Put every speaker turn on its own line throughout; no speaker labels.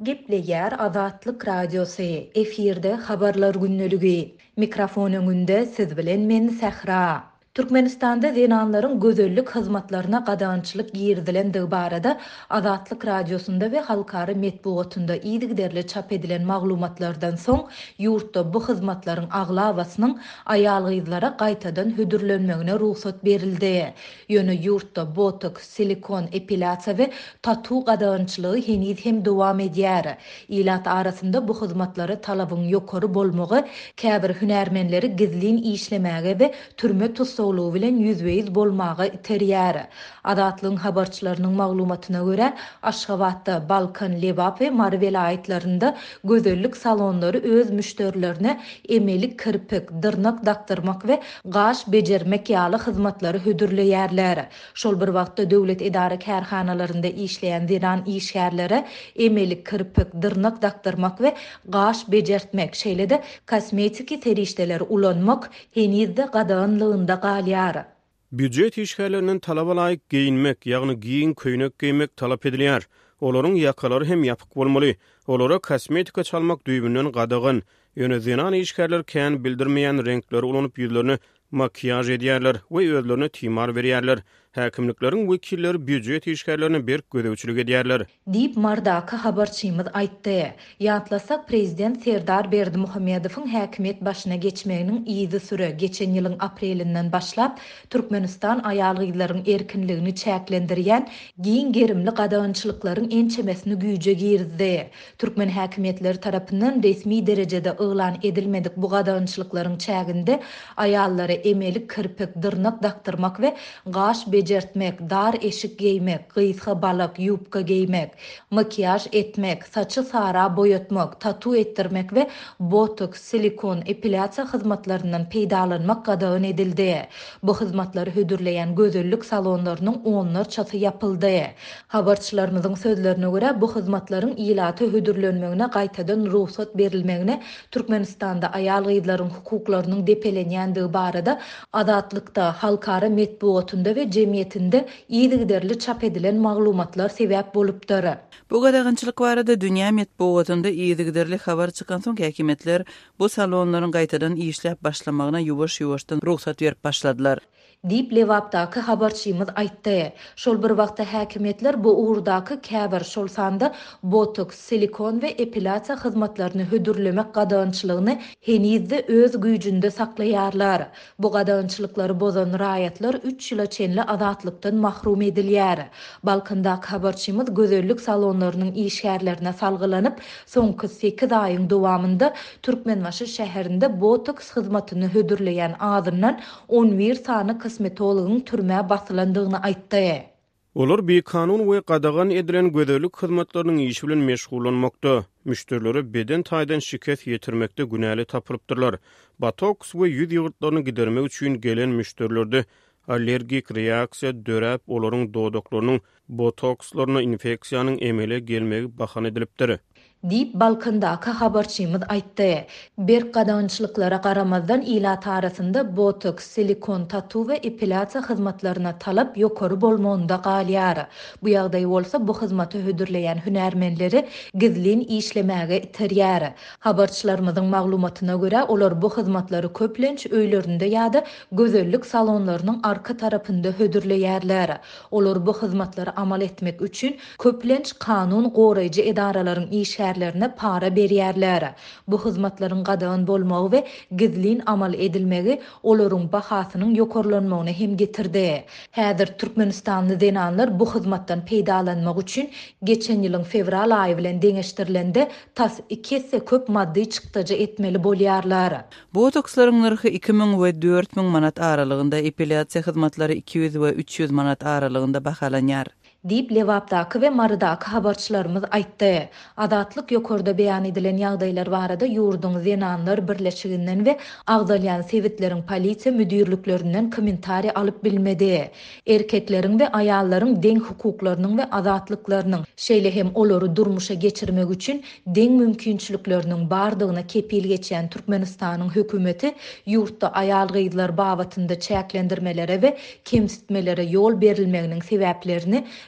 Gepleyer Azatlyk Radiosu efirde habarlar günneligi. Mikrofon öňünde siz bilen men Sahra. Türkmenistanda zenanlaryň gözellük hyzmatlaryna gadançylyk girdilendiği barada Azatlyk Radiosunda we halkary medeniýetinde iýdigderle çap edilen maglumatlardan soň ýurtda bu hyzmatlaryň aglawasynyň aýal gyzlara gaýtadan hödürlenmegine ruhsat berildi. Ýöne ýurtda botok, silikon epilatsiýa we tatu gadançylygy heniz hem dowam edýär. Ilat arasynda bu hyzmatlary talabyň ýokary bolmagy käbir hünärmenleri gizlin işlemäge we türme soluğu bilen yüzbeyiz bolmağa iterýär. Azatlyň habarçylarynyň maglumatyna görä, Aşgabatda Balkan, Lebap we Mary vilayetlerinde gözellük salonlary öz müşterilerine emelik kirpik, dyrnak daktyrmak we gaş bejermek ýaly hyzmatlary hödürleýärler. Şol bir wagtda döwlet idara kärhanalarynda işleýän zenan işgärlere emelik kirpik, dyrnak daktyrmak we gaş bejertmek, şeýle-de kosmetiki terişdeler ulanmak henizde gadanlygynda galýar.
Büdjet işgärlerinden talaba laýyk giyinmek, ýagny giyin köýnek giymek talap edilýär. Olaryň ýakalary hem ýapyk bolmaly. Olara kosmetika çalmak düýbünden gadagyn. Ýöne zenan işgärler kän bildirmeýän renkleri ulanyp ýüzlerini makyaj edýärler we özlerine timar berýärler. Häkimlikleriň wekilleri büdjet işgärlerini berk gödäwçilik edýärler.
Dip Mardaka habarçymyz aýtdy. Ýatlasak prezident Serdar Berdimuhammedowyň häkimet başyna geçmeginiň iýdi süre geçen ýylyň aprelinden başlap Türkmenistan aýal gyzlaryň erkinligini çäklendirýän giň gerimli gadançylyklaryň ençemesini güýje girdi. Türkmen häkimetleri tarapyndan resmi derejede elan edilmedik bu gadançylyklaryň çäginde aýallary emelik kirpik, dyrnak daktyrmak we gaş bejertmek, dar eşik giymek, gysga balyk ýupka giymek, makyaj etmek, saçy sara boýatmak, tatu etdirmek we botok, silikon epilatsiýa hyzmatlarynyň peýdalanmak gadagan edildi. Bu hyzmatlary hödürleýän gözellük salonlarynyň onlarçasy ýapyldy. Habarçylarymyzyň sözlerine görä bu hyzmatlaryň ilaty hödürlenmegine gaýtadan ruhsat berilmegine Türkmenistanda aýal gyzlaryň hukuklarynyň depelenýändiği barada Azatlykda, halkara medeniýetinde we jemgyýetinde iýdigderli çap edilen maglumatlar sebäp bolupdyr.
Bu gadagançylyk barada dünýä medeniýetinde iýdigderli habar çykan soň häkimetler bu salonlaryň gaýtadan işläp başlamagyna ýuwaş-ýuwaşdan ruhsat berip başladylar.
Dip Lewapdaky habarçymyz aýtdy. Şol bir wagtda häkimetler bu uğurdaky käbir şol sanda botok, silikon we epilatsiýa hyzmatlaryny hödürlemek gadançylygyny henizde öz güýjünde saklaýarlar. Bu gadançylyklary bozan raýatlar 3 ýyla çenli azatlykdan mahrum edilýär. Balkandaky habarçymyz gözellük salonlarynyň işgärlerine salgylanyp, soňky 8 aýyň dowamında Türkmenbaşy şäherinde botoks hyzmatyny hödürleýän adamdan 11 sany kosmetologyň türmäge basylandygyny aýtdy.
Olar bir kanun we gadagan edilen gözellük hyzmatlarynyň işi bilen meşgullanmakda. Müşterileri beden taýdan şikayet ýetirmekde günäli tapylypdyrlar. Botoks we ýüz ýygyrtlaryny gidermek üçin gelen müşterilerde allergik reaksiýa döräp olaryň dodoklarynyň botokslaryna infeksiýanyň emele gelmegi bahan edilipdir.
Dip Balkandaky habarçymyz aýtdy. Bir gadançylyklara garamazdan ilat arasynda botoks, silikon, tatu we epilatsiýa hyzmatlaryna talap ýokary bolmagynda galýar. Bu ýagdaý bolsa bu hyzmaty hödürleýän hünärmenleri gizlin işlemäge iterýär. Habarçylarymyzyň maglumatyna görä olar bu hyzmatlary köplenç öýlerinde ýa-da gözellük salonlarynyň arka tarapynda hödürleýärler. Olar bu hyzmatlary amal etmek üçin köplenç kanun goraýjy edaralaryň işgärlerine para berýärler. Bu hyzmatlaryň gadagan bolmagy we gizlin amal edilmegi olaryň bahasynyň ýokarlanmagyna hem getirdi. Häzir Türkmenistanly zenanlar bu hyzmatdan peýdalanmak üçin geçen ýylyň fevral aýy bilen deňeşdirilende tas 2 hisse köp maddi çykdyjy etmeli bolýarlar.
Botokslaryň narhy 2000 we 4000 manat aralygynda, epilatsiýa hyzmatlary 200 we 300 manat aralygynda bahalanýar.
Dip Lewapdaky we Marydaky habarçylarymyz aýtdy. Azatlyk ýokarda beýan edilen ýagdaýlar barada ýurduň zenanlar birleşiginden we agdalýan sewitleriň polisiýa müdürliklerinden kommentari alyp bilmedi. Erkekleriň we aýallaryň deň hukuklarynyň we azatlyklarynyň şeýle hem olary durmuşa geçirmek üçin deň mümkinçilikleriniň bardygyna kepil geçen Türkmenistanyň hökümeti ýurtda aýal gyzlar babatynda çäklendirmelere we kemsitmelere ýol berilmeginiň sebäplerini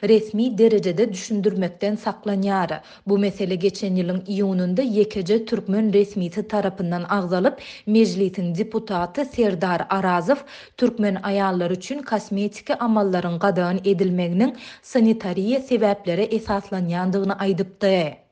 resmi derecede düşündürmekten saklanýar. Bu mesele geçen ýylyň iýununda ýekeje türkmen resmisi tarapyndan agzalyp, mejlisiň deputaty Serdar Arazow türkmen aýallar üçin kosmetika amallaryň gadagan edilmeginiň sanitariýa sebäpleri esaslanýandygyny aýdypdy.